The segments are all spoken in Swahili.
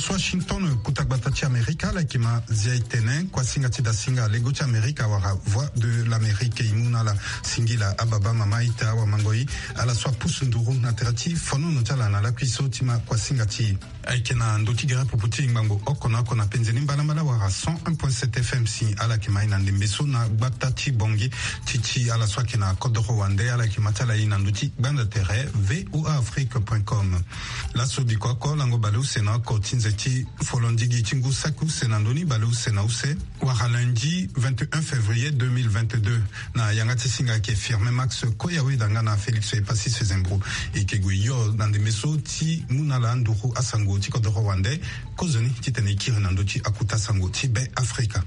Washington kutagbata ti Amerika la kima zia itene kwa singa ti da singa lego ti Amerika wara voix de l'Amérique imuna la singila ababa mama ita wa mangoi ala swa pusunduru na terati fono no tala na la kwiso tima kwa singa ti aikena ndoti gira puputi ngbango okona kona penzeni mbalambala wara 101.7 FM si ala kima ina ndembeso na gbata ti bongi titi ala swa kena kodoro wande ala kima tala ina ndoti banda tere voaafrique.com la so di kwako lango balu sena kotinze ti folondigi tingu saku senandoni balu sena use wara lundi 21 février 2022 na yangati singa ke firme Max Koyawe danga na Félix Epasi Sezembro ikegui yo nandembeso ti munala nduru asango ti kodoro wande kozoni ti tene kiri nando ti akuta sango ti be Afrika.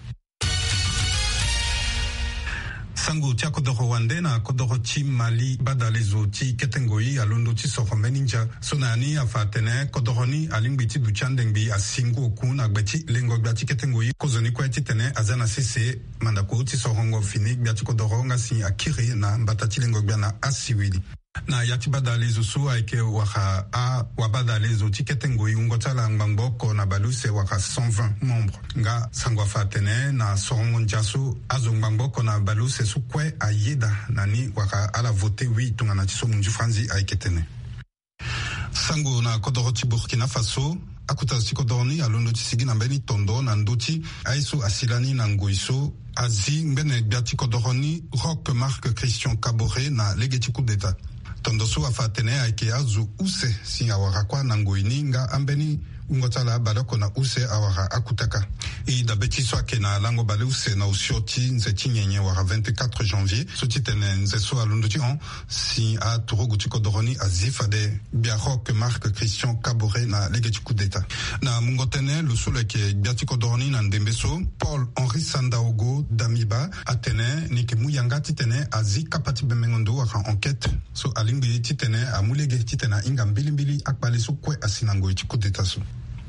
Sango ti kodoro wande na kodoro ti Mali badalezo ti ketengoi alondo ti soro meninja sonani afatene kodoro ni alingbi ti duchandengbi asingo ku na gbeti lengo gbati ketengoi kozoni kwa ti tene azana sese mandako ti sorongo fini gbati kodoro ngasi akiri na mbatati lengo gbana asiwili na yati badalezo so aike waka a wabadalezo ti ketengoi ungotala ngbangbo na baluse waka 120 membres nga sangwa fatene na sorongo njaso azo ngbangbo na baluse su kwe ayeda nani waka ala vote wi tungana ti so munju franzi aike tene sango na kodoro ti Burkina Faso akuta ti kodoro ni alondo ti sigi na mbeni tondo na ndoti aiso asilani na ngoiso azi mbene biati kodoro ni Roch Marc Christian Kaboré na legeti coup d'état tondoso afatene aike azu use si awara kwa na ngoini nga ambeni ungotala badako na use awara akutaka i dabeti so ake na lango bale use na usioti nzeti nyenye wara 24 janvier so titene nzeso alundu ti on si a turogu ti kodoroni azifade bia Roch Marc Christian Kaboré na legeti coup d'état na mungotene le solo ke biati kodoroni na ndembeso Paul Henri Sandaogo Damiba atene nike muyanga titene azi kapati bemengondo wara enquête so alingbi titene amulege titena inga mbilimbili akbale so kwe asinango ti coup d'état so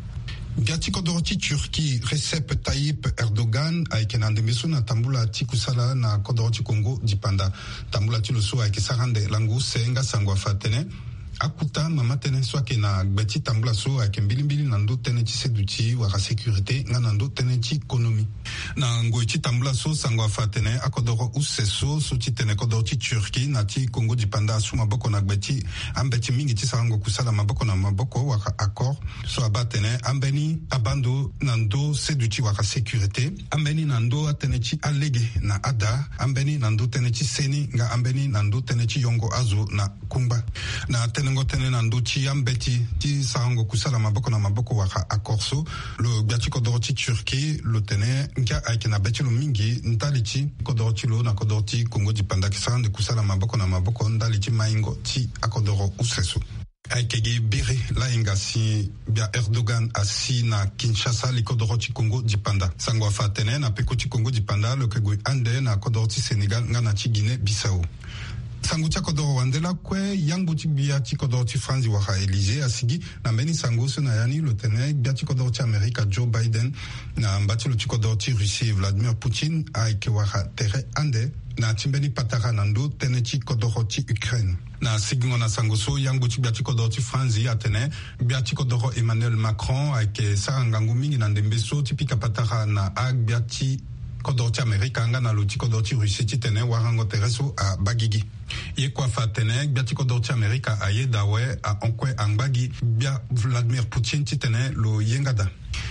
Gati kodoro ti Turki Recep Tayyip Erdogan aike na ndembeso na tambula ti kusala na kodoro ti Congo dipanda tambula ti lo so aike sarande langu senga sangwa fatene akuta mama tene so ake na gbeti tambula so ake mbilimbili na ndo tene ti seduti waka sécurité nga na ndo tene ti économie na ngoi ti tambula so sangwa fatene akodoro use so ti tene kodoro ti Turki na ti Congo dipanda asu maboko na gbeti ambeti mingi ti sarango kusala maboko na maboko waka accord so abatene ambeni abando na ndo seduti waka sécurité ambeni na ndo atene ti alege na ada ambeni na ndo tene ti seni nga ambeni na ndo tene ti yongo azo na kumba na tenengo tene na ndo ti ambeti ti sarango kusala maboko na maboko waka akorso lo biati kodoro ti Turki lo tene nkia aike na beti lo mingi ntali ti kodoro ti lo na kodoro ti Congo dipanda ki sarande kusala maboko na maboko ndali ti maingo ti akodoro useso aikege bere la inga si bia Erdogan asi na Kinshasa li kodoro ti Congo dipanda sango afatene na peko ti Congo dipanda lo kegoi ande na kodoro ti Senegal nga na ti Guinée Bissau sango ti kodoro wandela kwe yango ti bia ti kodoro ti Franzi waka Élysée asigi na mbeni sango so na yani lo tene bia ti kodoro ti Amerika Joe Biden na mbati lo ti kodoro ti Russie Vladimir Poutine aike waka tere ande na timbeni patara na ndo tene ti kodoro ti Ukraine na sigingo na sango so yango ti bia ti kodoro ti Franzi atene bia ti kodoro Emmanuel Macron aike sarangangu mingi na ndembeso ti pika patara na ag bia ti kodoro ti Amerika nga na lo ti kodoro ti Russie ti tene warango tere so a bagigi ye kwa fatene bia ti kodoro ti Amerika aye dawe a onkwe angbagi bia Vladimir Poutine ti tene lo yengada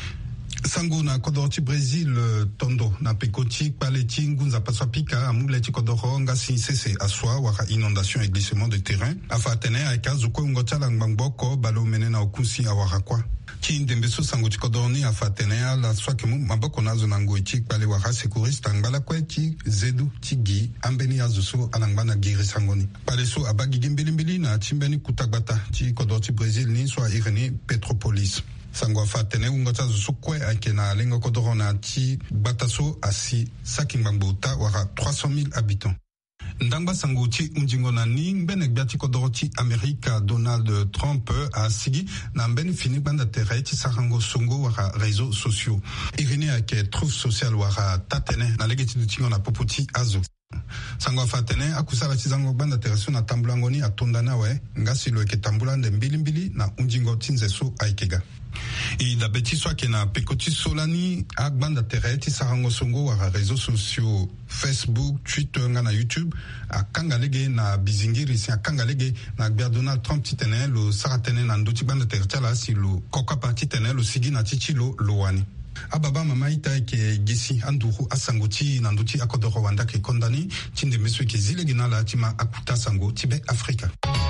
sango na kodoro ti Brésil tondo na peko ti kpale ti ngunza pasua pika amule ti kodoro nga si sese aswa waka inondation et glissement de terrain afa tene aike azo kue ngo ti ala ngbangboko balo mene na okusi awara kwa ti ndembeso sango ti kodoro ni afa tene ala so ayeke mu maboko na azo na ngoi ti kpale waka sécuriste angbala kue ti zedu ti gi ambeni azo so ala ngba na giri sango ni kpale so abagigi mbilimbili na ti mbeni kutagbata ti kodoro ti Brésil ni so airi ni Petropolis sango afatene ungota zo kwe aike na lengo kodoro na ti gbata so asi saki ngbangbo ta wara 300,000 habitants ndangba sango ti unjingo na ni mbene gbia ti kodoro ti Amerika Donald Trump asigi na mbeni fini gbanda tere ti sarango songo wara réseaux sociaux irini ayeke trouve social wara tatene na lege ti dutingo na popo ti azo sango afatene akusala ti zango gbanda tere so na tambula ngoni atonda na awe nga si lo yeke tambula nde mbilimbili na unjingo ti nze so ayeke ga I la beti soa kena pekoti solani agbanda tere ti sarango songo wara réseaux sociaux Facebook, Twitter nga na YouTube a kangalege na bizingiri si a kangalege na gbia Donald Trump titene lo saratene na ndoti gbanda tere tala si lo koka parti tene lo sigi na tichilo lo wani. Ababa mama ita ke gisi anduru asanguti na ndoti akodoro wanda ke kondani tinde meswe ke zile ginala tima akuta sango tibe Afrika.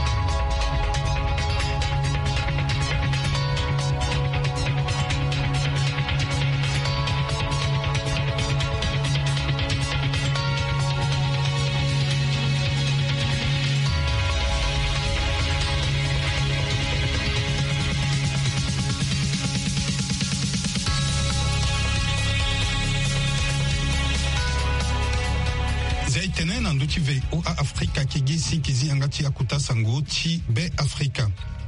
Ve o Afrika kigisi kizi angati akuta sango ti be Afrika.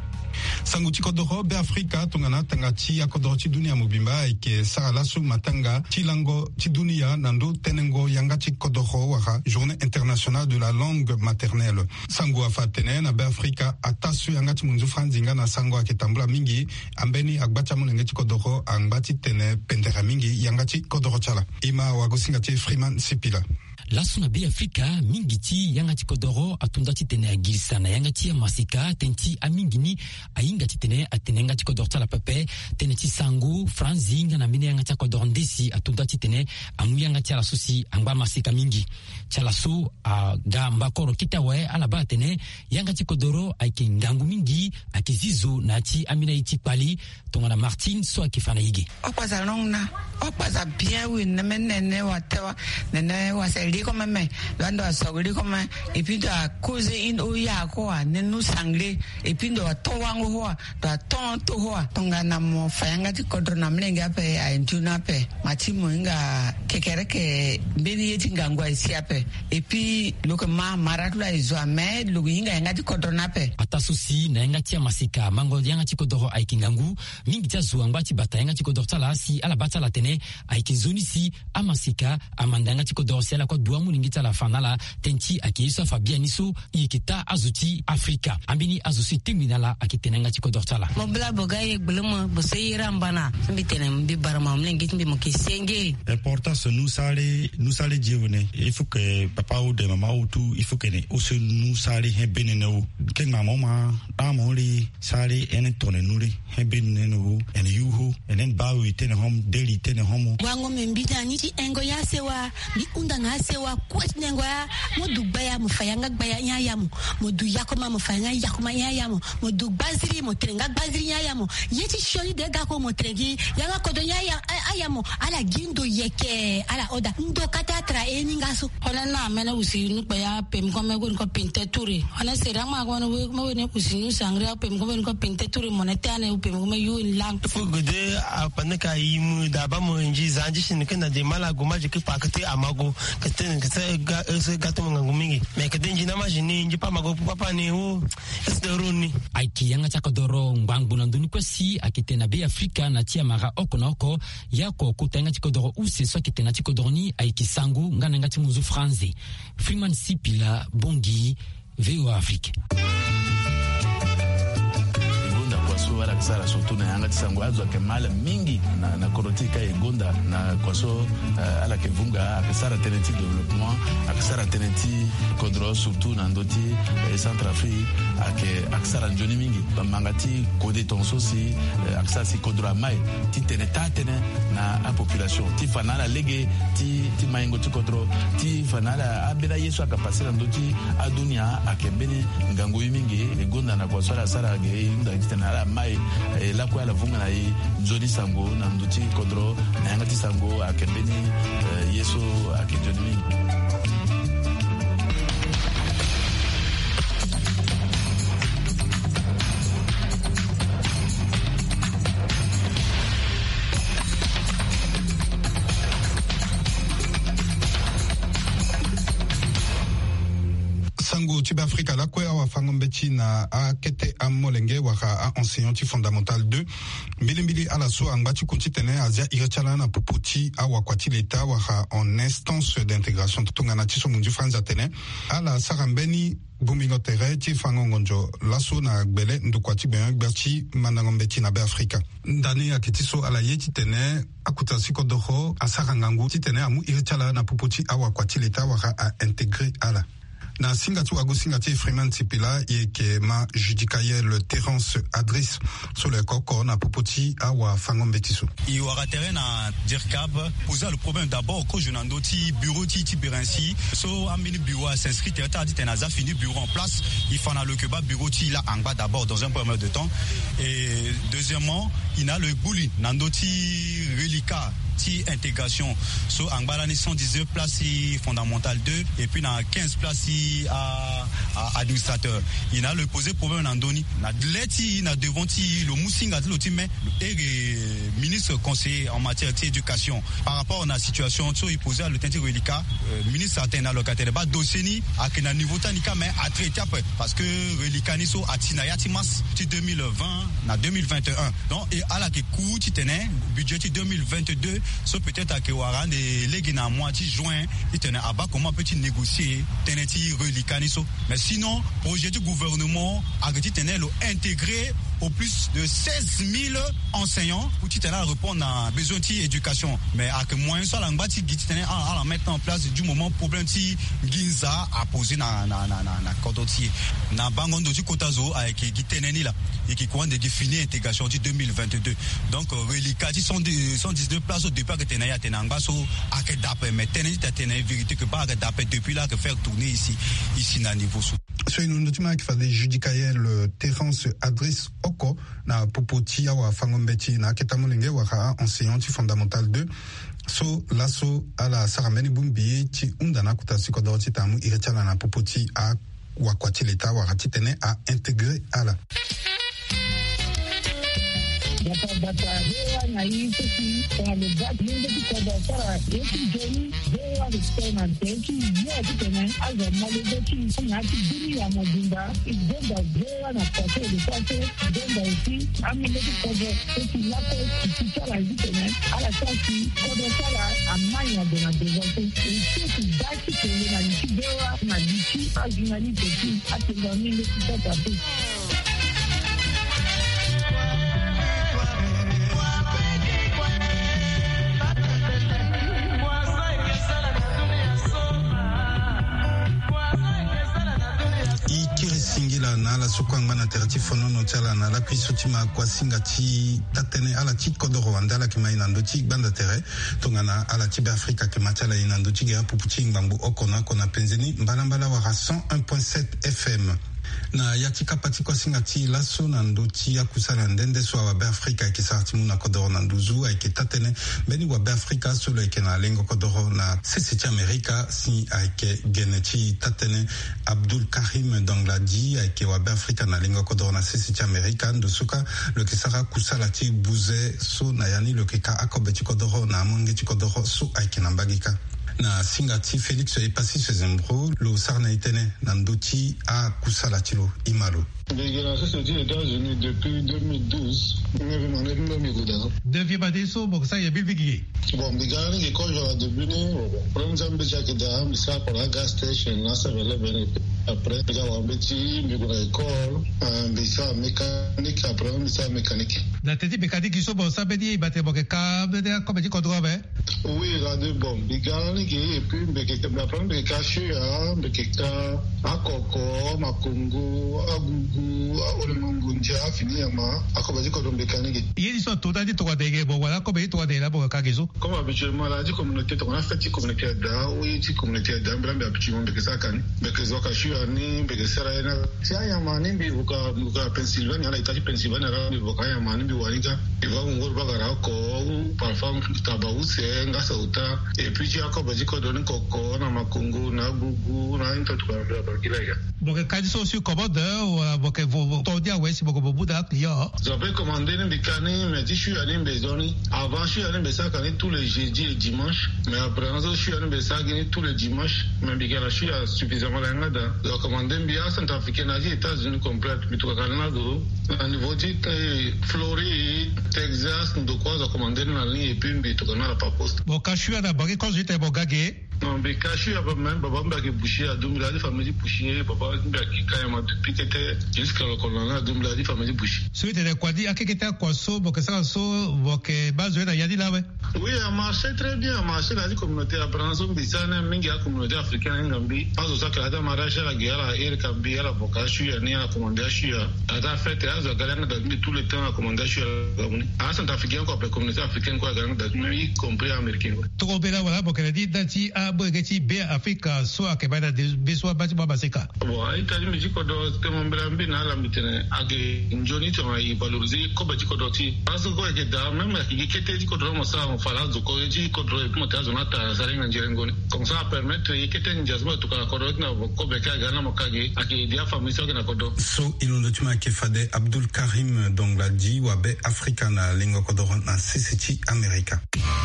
Sango ti kodoro be Afrika tongana tangati akodoro ti dunia mobimba eke saralasu matanga ti lango ti dunia nando tenengo yangati kodoro wara Journée internationale de la langue maternelle. Sango afatene na be Afrika atasu yangati munzu franzinga na sango aketambula mingi ambeni agbata munenge ti kodoro angbati tene pendera mingi yangati kodoro chala. Ima wagosinga ti Freeman Sipila. Lasu na be Afrika mingiti yangati kodoro atundati tene agilisa na yangati ya masika tenti amingini ayingati tene atenengati kodoro tala pepe tene ti sangu franzinga na mine yangati kodoro ndesi atundati tene amu yangati ala susi angba masika mingi chalasu ga mbakoro kitawe ala ba tene yangati kodoro aiki ngangu mingi akizizo na ti amina iti pali tongana Martin so akifana yige opaza longna opaza bien oui nene watewa nene waseli comme me lando asogli comme et puis da cause in oya ko ne nu sangle et puis do to wango ho da to ho tongana mo fayanga ti kodro na mlenga pe a intuna pe matimo nga kekereke mbeni yeti ngangwa isi ape et puis loke maratula izo ame loke inga nga ti kodro na pe atasusi na nga ti masika mango yanga ti kodro aikingangu mingi ti zuangba ti bata yanga ti kodro tala si ala bata la tene aikinzoni si amasika amandanga ti kodro si ala ko duamu ningita la fanala tenti akiisa fabianiso ikita azuti Afrika ambini azusi terminala akitenanga ti kodro tala mobla bogaye gbelmo boseyira mbana mbitene mbi barama mlengit mbi mokisenge importance nous sale dievene il faut que papa ou de maman ou tout il faut que ne ose nous sale hebeneno ken mama amoli sale en tone nuri hebeneno en yuho en bawi tene hom deli tene homo wango membita niti engo yasewa bi unda ngasewa kwetnengo ya modu baya mufayanga baya nyayamu modu yakoma mufayanga yakoma nyayamu modu baziri motrenga baziri nyayamu yeti shoni de gako motregi yanga kodonya ayamu ala gindo yeke ala oda ndo katatra eningaso ona na mena usinu baya pem kome ko pinte turi ona serama ko no we usinu sangre pem kome ko pinte turi monetane pem kome yu lang fugode apanaka yimu da ba mo nji zanji shin kana de mala goma je pakate amago katen kase gato mingi me kadenji na majini nji pa mago papa ni o esderoni aiki yanga chakodoro ngbangu na nduni kwesi akitena be Afrika na tia mara okonoko yako kutanga chikodoro use so kitena chikodoro ni aiki sangu ngana ngati muzu franzi Freeman Sipila Bongi VOA Afrique wala kisara surtout na yanga tisango azo ke mala mingi na korotika egonda na kwaso ala ke vunga akisara teneti développement akisara teneti kodro surtout na ndoti Centrafrique akisara njoni mingi bamangati kode tonso si akisara si kodro mai ti teneta tene na a population ti fanala lege ti maingo ti kodro ti fanala abela yesu akapasira ndoti adunia akembeni ngango mingi egonda na kwaso ala sara ge nda tena mai la kwa la vunga na i nzoni sango na nduti kodro na yanga ti sango akembeni yeso akejoni Sango Tiba Afrika la kwe awa fangombechi na a kete amolenge waka a enseignanti fondamental 2 mbili ala so angbati kunti tene azia irachala na popoti awa kwati leta waka en instance d'intégration tungana tiso munju franza tene ala sarambeni bumingo tere ti fangongonjo laso na gbele ndukwati ben gbachi manangombechi na be Afrika ndani akitiso ala yeti tene akuta sikodoho asarangangu ti tene amu irachala na popoti awa kwati leta waka a intégrer ala na singatu agusingati Freeman Tsipila yeke ma judikaye Terence Adris sur le koko na popoti awa fangombetiso. Il y aura terrain na DIRCAP poser le problème d'abord que je n'en doti bureau ti Berensi so amini bureau s'inscrit terre dit tenaza fini bureau en place il faut na le keba bureau ti la angba d'abord dans un premier de temps et deuxièmement il a le bouli nandoti reliquat ti intégration so angba ni 119 places fondamentales 2 et puis na 15 places à administrateur il a le posé problème nandoni na leti na devant ti le musinga ti loti mais et ministre conseiller en matière d'éducation par rapport à la situation so il posait le tenti reliquat ministre atteint locataire ba dossier ni à que na niveau tanika mais à traiter après parce que reliquat ni so atinaya ti mas ti 2020 na 2021 donc et à la que coût ti tenait budget ti 2022 so peut-être à que waran de légina moitié juin il tenait à bas comment peut-il négocier tenait reliquat ni so mais sinon projet du gouvernement a tenait intégré au plus de 16 000 enseignants pour tu tenais à répondre à besoin d'éducation mais à que moyen ça l'angba ti tenait à la mettre en place du moment problème ti ginza a posé na kodotier na bangondo ti kotazo avec qui tenait ni là et qui courant de définir intégration du 2022 donc reliquat 119 places au départ que tenait à tenangba so à que d'après mais tenait vérité que pas d'après depuis là que faire tourner ici na niveau sous so une notima qui fait des judiciaires Terence Adris oko na popoti awa fangombeti na ketamolenge waka enseignanti fondamental 2 so laso ala sarameni bumbi ti undana kutasi kodoti tamu irechala na popoti a wakwati leta wakati tene a intégrer ala Data hewa na hizo kwa lugha nyingi kwa sara yetu jeni hewa lisema teki yeye tena aza malizoki na kidini ya majumba igenda hewa na pate lipate genda usi amile kwa teki lako kichara tena ala sasi kwa sara amanya de na devote teki daki kwenye na hewa na dichi ajinali teki atendamile kitata tu singila na la sokwanga na teratifu nono tala na la kwisotima kwa singati tatene ala ti kodoro andala ki mai nandoti banda tere tongana ala ti Afrika ki matala inandoti ga puputi ngambu okona kona penzeni mbala wa 101.7 FM na yatika pati kwa singati laso na ndoti ya kusala ndende so wa be Afrika ki sarti muna kodoro na nduzu ay ki tatene beni wa be Afrika solo ay na lengo kodoro na sisi Amerika si ay ke geneti tatene Abdul Karim Dangladi ay ke wa be Afrika na lengo kodoro na sisi Amerika ndosuka lo ki sara kusala ti buze so na yani lo ki ka akobeti kodoro na mongeti kodoro so ay ki nambagika na singati Félix est passé chez Zembro lo sarna itene nandoti a kusalatilo imalo L'égalité aux États-Unis depuis 2012. Depuis Badeso, bon, ça y est, bivigé. Bon, Bigani, qui quand j'ai devenu, premier temps, j'ai que d'un, mais ça pour la gas station, là, ça va le bénéfice. Après, j'ai un petit, mais pour l'école, mais ça mécanique, après, mais ça mécanique. La tête mécanique, qui sont bon, ça veut dire, il battait bon, câble, comme dit, qu'on doit, hein? Oui, là, de bon, Bigani, et puis, mais qui, mais après, mais caché, mais qui, à Koko, Makungu, à Gugu, ulimwengunja fini ama akobaji ko dombe kanigi yeli so to dadi to wadege bo wala ko be to wadela bo kagezo comme habituellement la di communauté to na fait communauté da oui ti communauté da mbrambe habituellement be sakani be kezo ka shuani be kesera na sia ya mani bi buka Pennsylvania la itati Pennsylvania ra bi buka ya mani bi wanika iva ngor bagara ko parfum tabause ngasa uta et puis ya ko bajiko doni koko na makungu na gugu na into tukara bakilaya boke kaji so su commande ou boke vo todia wesi boke bobuda ya j'avais commandé une bikani mais je suis allé bezoni avant je suis allé besakani tous les jeudis et dimanches mais après je suis allé besakani tous les dimanches mais bikala je suis suffisamment langada j'ai commandé bien centrafricaine aux États-Unis complète mais tout Canada au niveau de Floride Texas de quoi j'ai commandé na ligne et puis mais tout Canada pas poste boka shua na boke quand j'étais bogage non mais kashi aba même baba mbaki boucher à Dumla di famille boucher baba mbaki kayama depuis que était jusqu'à le colonna Dumla di famille boucher suite de quoi dit akeketa kwa so boke ça so boke bazo na yadi lawe oui a marché très bien a marché la communauté à Branson bisana mingi ya communauté africaine ngambi azo saka ada marasha la guerre et kambi la boka shu ya ni la commander shu ya ada fête azo galana da tout le temps la commander shu ya gaboni a centrafricain ko communauté africaine ko galana da y compris américain to ko bela wala boke dit dati boegeti be Afrika so akebana de beso bati baba seka bon itali mi jiko do temo mbrambi na ala mitene age njoni to mai valoriser ko ba jiko do ti aso ko ke da même ki kete jiko do mo sa mo fala zo ko jiko do mo ta zona ta sarenga njirengoni comme ça permettre yekete njazma to ka ko do na ko be ka gana mo kage ake dia famille so na ko do so ilondo tuma ke fade Abdul Karim Donglaji wa be Afrika na lingo ko do na CCT America.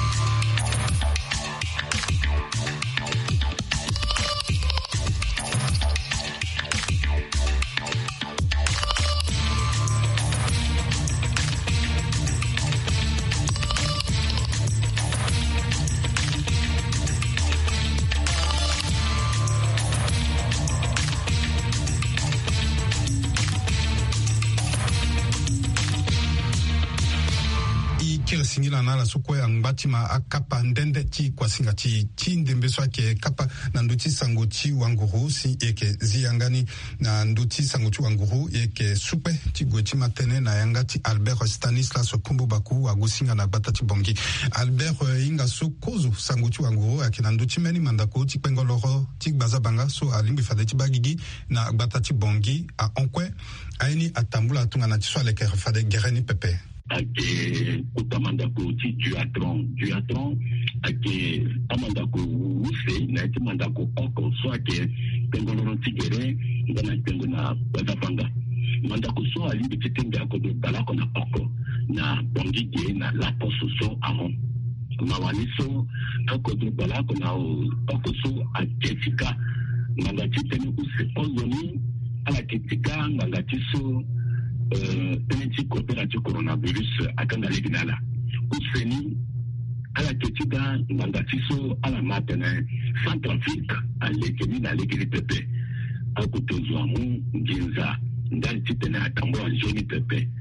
Singila na la soko ya mbatima akapa ndende ti kwa singa ti ndembe so ke kapa na nduti sango ti wanguru si eke ziangani na nduti sango ti wanguru eke supe ti goti matene na yanga ti Albert Stanislas Kumbu Baku agusinga na bata ti bongi Albert inga so kozo sango ti wanguru ake na nduti meni mandako ti pengoloro ti bazabanga so alimbi fade ti bagigi na bata ti bongi a onkwe aini atambula tunga na ti so aleke fade gereni pepe ake kutamandako ti duatron ake amandako wuse na iti mandako oko so ake pengoloro tigere ngana pengo na bazapanga mandako so ali bititenge ako de balako na oko na bongige na laposo so ahon mawani so ako de balako na oko so akefika ngati tene kuse ozoni ala ketika ngati so penalty coopérative coronavirus akanga leginala kuseni ala ketida ngatiso ala matene Centrafrique alekeni na legiri pepe akutozwa mu nginza ndali titene atambua joni pepe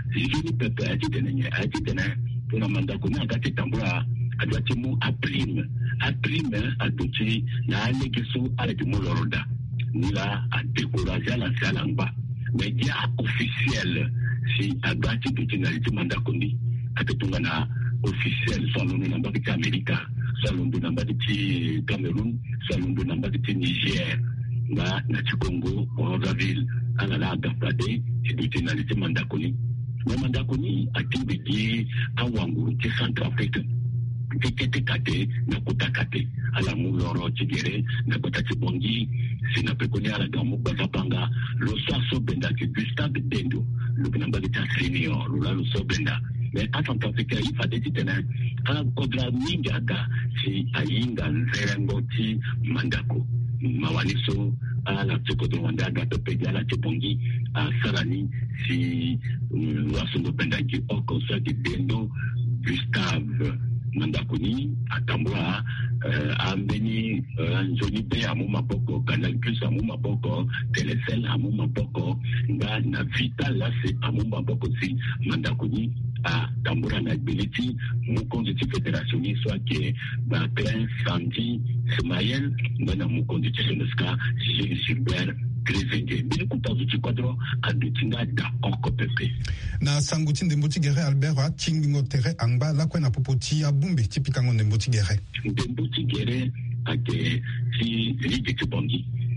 atitene tuna mandako na ngati tambua adwatimu aprime aduti na alegiso ala dimoloroda nila adécourager la salamba média officiel si abati de tinalité mandat kondi akatunga na officiel salondo namba ki Amerika salondo namba ki Cameroun salondo namba ki Niger na Congo Brazzaville ala la gafade de tinalité mandat koni akibiki awanguru ti Centrafrique kete kate na kutakate ala muloro tigere na batati bongi sina pekoni ala gamu bazapanga lo saso benda ki Gustave Dendo lo namba de senior lo so benda mais en tant qu'Africain il fallait titana ala kodra mingaga si ayinga nzerengo ti mandako mawaniso ala tsoko de wanda gato pedi ala tibongi a salani si waso benda ki oko sa di Dendo Gustave mandakuni atambua ambeni njoni be amu maboko Canal Plus amu maboko Telecel amu maboko nga na Vital la se amu maboko si mandakuni atambura na ability mukonzi ti fédération ni soit que ba Klein Sandy Smayen na mukonzi ti Seneska Gilles Gilbert Grevenge bili kutazu ti quadro adutinga da oko pepe na sanguti ndembo tigere Albert wa tingingo tere angba la kwena popoti abumbi tipika ngo ndembo tigere ake si ligi ti bongi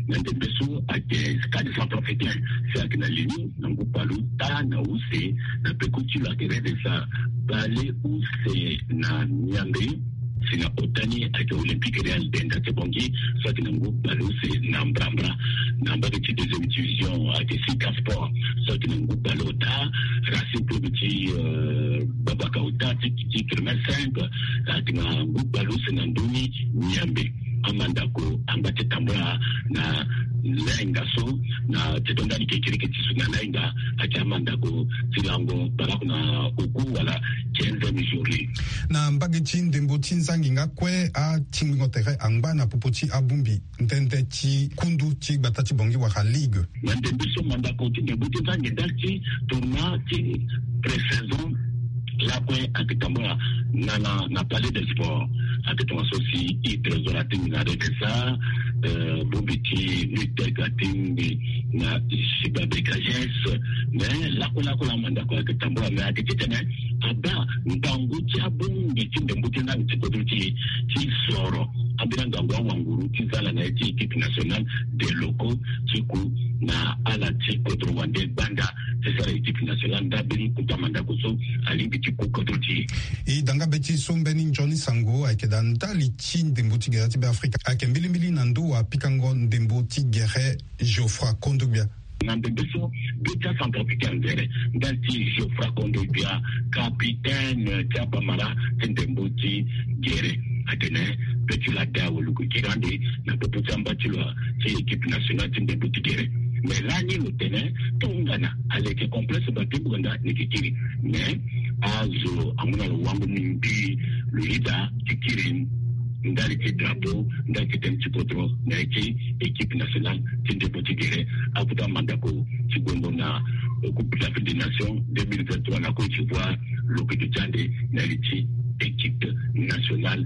nande beso ake skadi centrafricain c'est akina lini nangu palu ta na use na pekuti la kerede sa bale use na Niamey sina otani ake olympique real denda tebongi soit nangu palu use na Mbrambra na mbaki deuxième division ake Sika Sport soit nangu balota Racing Petit Babaka Ota tiki premier 5 ake nangu palu use na Nduni Niamey amandako ambate tambula na lenga so na tetondani kekirike tisuna lenga ati amandako tilango baraku na oku wala 15 jours na mbageti ndembo tinzangi ngakwe a tingo tere angba na popoti abumbi ndende ti kundu ti batati bongi wa ligue na ndembo so mandako ndembo tinzangi dalti tourna ti pré-saison la kwe akitambula na palais des sports akitonga sosi i trésor atingi na redesa bobiti nutek atingi na sibabe gajes mais lako la mandako akitambula me akititene aba ntangu ti abungi ti ndembo ti nani ti kodo ti soro abira ngangwa wanguru ti zala na ti équipe nationale des locaux ti ku na ala ti kodo wande banda c'est ça l'équipe nationale d'abri kutamanda kuso alibi ti kodo ti i danga beti sombeni Johnny Sango akeda ndali ti ndembo ti gere ti be Afrika akembilimbili na ndo wa pikango ndembo ti gere Geoffroy Kondogbia na ndembeso beta centrafricain zere ndati Geoffroy Kondogbia capitaine ti abamara ti ndembo ti gere atene petit la dawo luku kirande na popo tamba ti lo ti équipe nationale ti ndembo ti gere mais là ni le tenait tongana avec complexe bateau banda nikikiri mais azo amuna wangu nimbi le leader tikiri ndali ki drapeau ndali ki temti potro na équipe nationale ndembo ti gere aputa mandako ti gondo na coupe d'Afrique des Nations 2023 na Côte d'Ivoire loke de Tchande na équipe nationale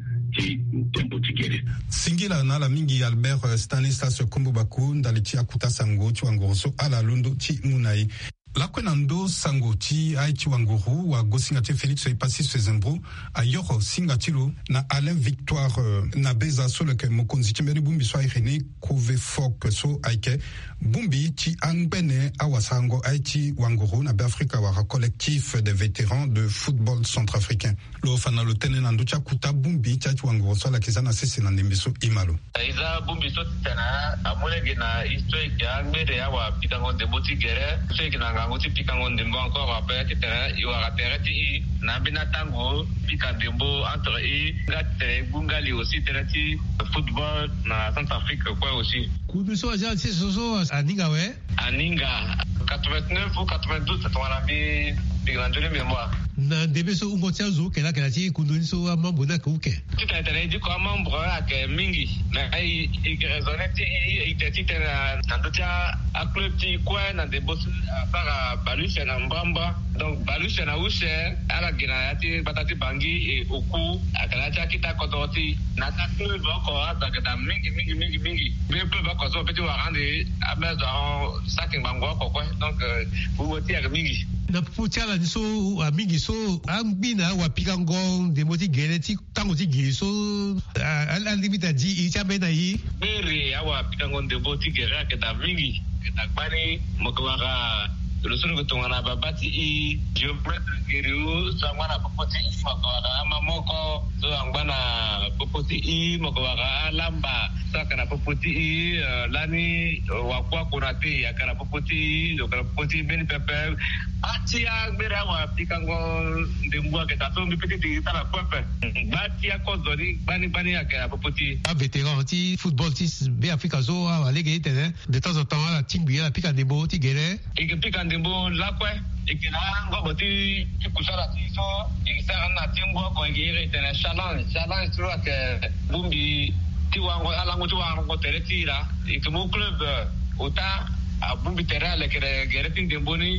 tempo tigere singila na la mingi Albert Stanislas Kombobaku ndali ti akuta sango ti wangoroso ala londo ti munai lakwena ndo sango ti ai ti wanguru wa gosinga ti Félix Ipasi Sezembro a yoro singa ti lo na Alain Victoire na beza so le ke mokonzi ti mbeni bumbi so ai René Kove Fok so aike bumbi ti angbene awasango ai ti wanguru na be Afrika wa collectif des vétérans de football centrafricain lo fana lo tene na ndo ti akuta bumbi ti wanguru so la kizana sese na ndembe so imalo iza bumbi so tana amulege na historique ya ngbede ya wa pitango de botigere so ikina ngoti pikango ndembo encore après que iwa ratereti na bina tango pikandembo entre ngate bungali aussi tereti football na Centrafrique quoi aussi kudu so aja si so aninga 89 ou 92 c'est on a mis de mémoire na ndembe so ungotia zo kela ti kundu so amambo na kuke tu t'as dit comme membre ak mingi na ai raisonneti iteti na ndotia a club ti quoi na de boss para balusha na Mbamba donc balusha na ushe ala gina yati batati bangi e oku akala cha kita kodoti na ta club ko ata ka mingi mais club ko so petit wa rendre a maison saking bango ko donc vous votiez ak mingi na puchala ni so mingi so ambina wa pikango ndembo ti gere ti tango ti gere so al limita di i chabe na yi bere awa pikango ndembo ti gere aketa mingi eta bani mokwara lo sunu ko tongana babati i geometre geriu samana popoti mokwara amamoko so angbana popoti i mokwara lamba sakana popoti i lani wakwa kunati akana popoti dokana popoti beni pepe atia gbera wa pikango ndembo aketa so mi petit tala pepe batia kozori bani akana popoti a vétéran ti football ti be Afrika zo a lege tene de temps en temps la timbi la pikandembo ti gere ndembo lakwe ikina ngobo ti kusala ti so ikisa na timbo ko ngire tena challenge so ke bumbi ti wango alango ti wango teretira ikimo club ota a bumbi terale ke gere tin ndembo ni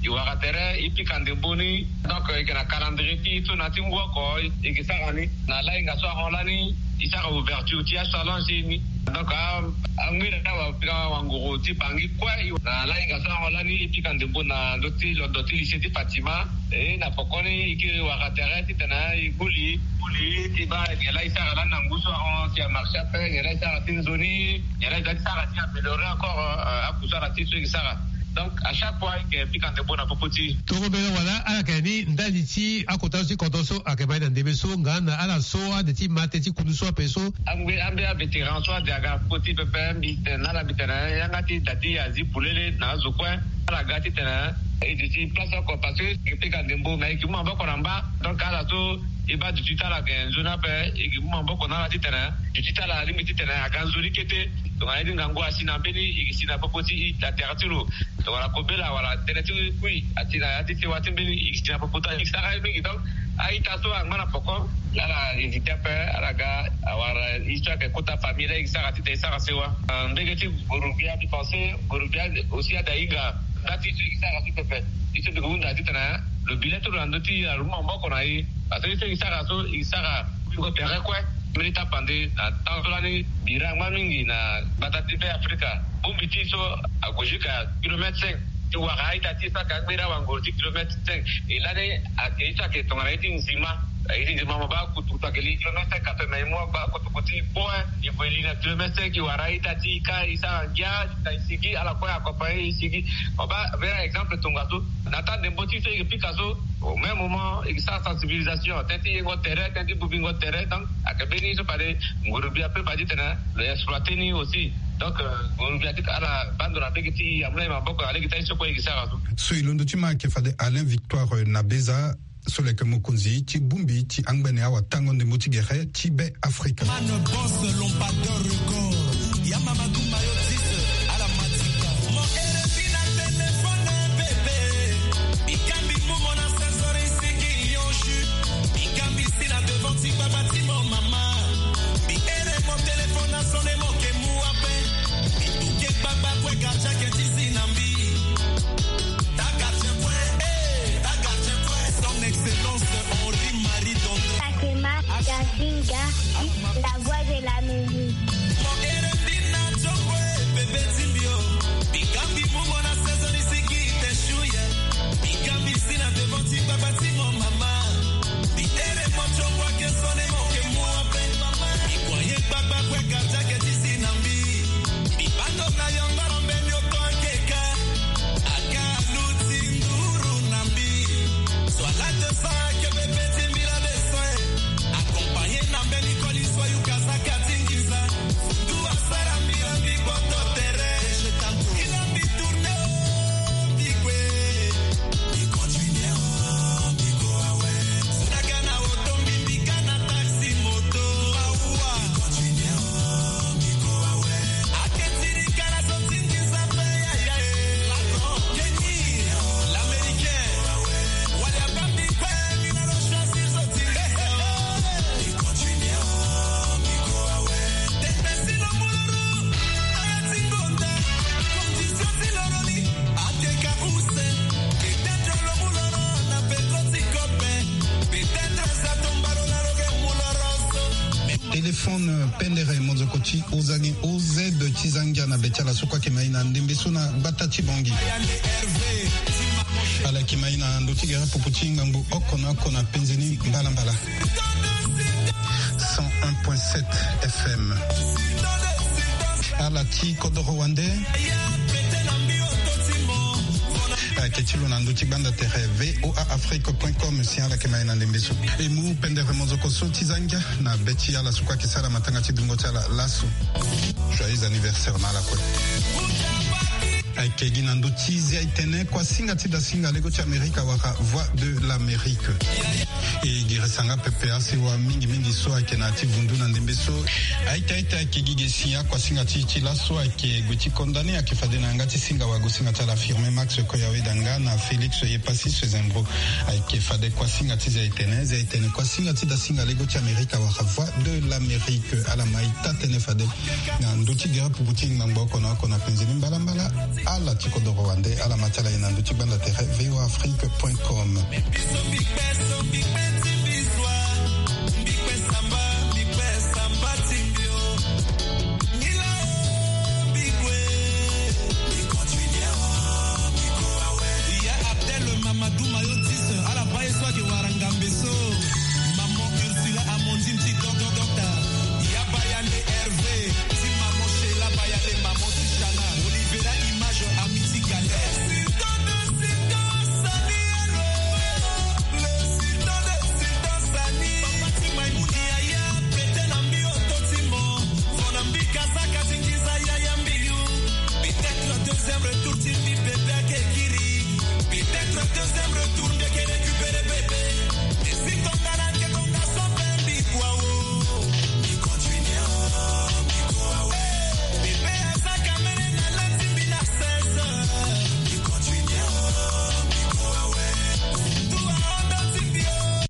iwaka tere ipikande boni donc ikena calendrier ti to na tingwa ko ikisarani na la inga so holani isaka ouverture ti salon ni donc amira wa pika wanguru ti bangi kwa na la inga so holani ipikande bona doti lycée ti Fatima na pokoni iki waka tere ti tena iguli ti ba ngela isaka la nanguso on ti marché pe ngela isaka tinzoni ngela isaka ti améliorer encore akusara ti so isaka. Donc à chaque fois que pikante bona popoti toko bela wala ala kani ndali ti akotaso kotoso akeba na ndebeso ngana ala soa de ti mate ti kunuso peso ambe a veteran so de aga poti pepe bi na la bitana yanga ti tati azi pulele na zokwa ala gati tena et d'ici place ko parce que pikante mbo mais ki mo ba ko namba donc ala to iba du tutala ke zona pe e ki mo ba ko na la ti tena du tutala limiti tena aga zoli kete donc ali ngango asina beni isina popoti ta tertilo wala ko bela wala teneti kui atina atiti watembeni ikisina popota ikisara mingi donc aita so angana poko ala inditepe ala ga awara histoire que kota famille ikisara tite isara sewa ndegeti gorubia bi penser gorubia aussi adaiga dati ikisara tite ito de gunda titana le billet to randoti aruma mboko na yi atiti ikisara so ikisara ko pere quoi milita pande na tanzolani biranga mingi na batati pe Afrika bumbiti so akojika kilomètre 5 tu waka ita tisa kagbera wango kilomètre 5 ilane akeita ke tongareti nzima iti nzima maba kututa kili kilomètre 4 na imwa ba kutukuti point ivelina kilomètre 5 kiwara ita tika isa ngia isigi ala kwa akopai isigi oba vera exemple tongato nata demboti se pikaso au même moment sa sensibilisation tenti ngo terrain tenti bubingo terrain donc akabeni so pare ngurubia pe badi tena le exploiter ni aussi donc ngurubia tika ala bando na begiti amna maboko ale kita iso ko ikisara so ilondo tima ke fade Alain Victoire Nabeza sole ke mokonzi ti bumbi ti angbene awa tango de motigere ti be Afrika man boss l'on pas de record ya mama dumba yo tisse ala matika mo erefina téléphone bébé ikambi momo na sensori sigi yonju ikambi sina devant ti baba ti mon mama bi ere mon téléphone na sonne mo ke mu ape ituke baba kwe gacha ke ti sinambi excellence Henri Marie Dondre Akema Gazinga la voix de la musique Erendina Chokwe bébé Timbio Bikambi Mumo na saison isiki teshuye Bikambi sina devant ti papa ti mon mama Bitere mo chokwa ke sone mo ke muape Ikwaye baba kwe gacha ke ti sinambi Bibando na yongoro mbenyo konkeka Aka luti nduru nambi Swala de ça que bébé timbira de soin accompagné na beli koli soyu kasaka tingiza du asara mira bi boto terre je tanto il a mi tourné bigwe il continue on go away sagana auto bigana taxi moto awa il continue on go away aketiri kana so tingiza pe ya la go Kenny l'américain wale abambi kwe mina no chance so tingiza il continue on go away tepesi no muluru ayatingonda condition siloroni ateka use peut-être le muloro na pekoti kope peut-être ça tombaro na roge muloroso telefone pendere mozokoti ozangi oz tizangia na betiala sokwa kemaina ndembeso na batati bongi ala kimaina ndotigera popoti ngambo okona penzeni mbala 101.7 FM ala ti kodoro wande ketilo na nduti banda tere voaafrique.com si ala kemaina ndembeso emu pendere mozoko tizangia na beti ala sokwa kisala matanga tidungo tala lasu joyeux anniversaire na la kwe Kegi nando tizi aitene kwa singa tida singa lego ti Amerika waka voix de l'Amérique e giresanga PPA se wa mingi so ake na ti vundu na ndembe so aita kegi gesia kwa singa ti la so ake goti condamné ake fade na ngati singa wa gosinga ta la firme Max ko yawe danga na Félix Yepasi se zembro ake fade kwa singa ti zaitene kwa singa tida singa lego ti Amerika waka voix de l'Amérique ala maita tene fade na ndoti gera puputi ngamboko na penzeni mbala ala tikodoro wande ala matala inandu tibanda tere voafrique.com. Retour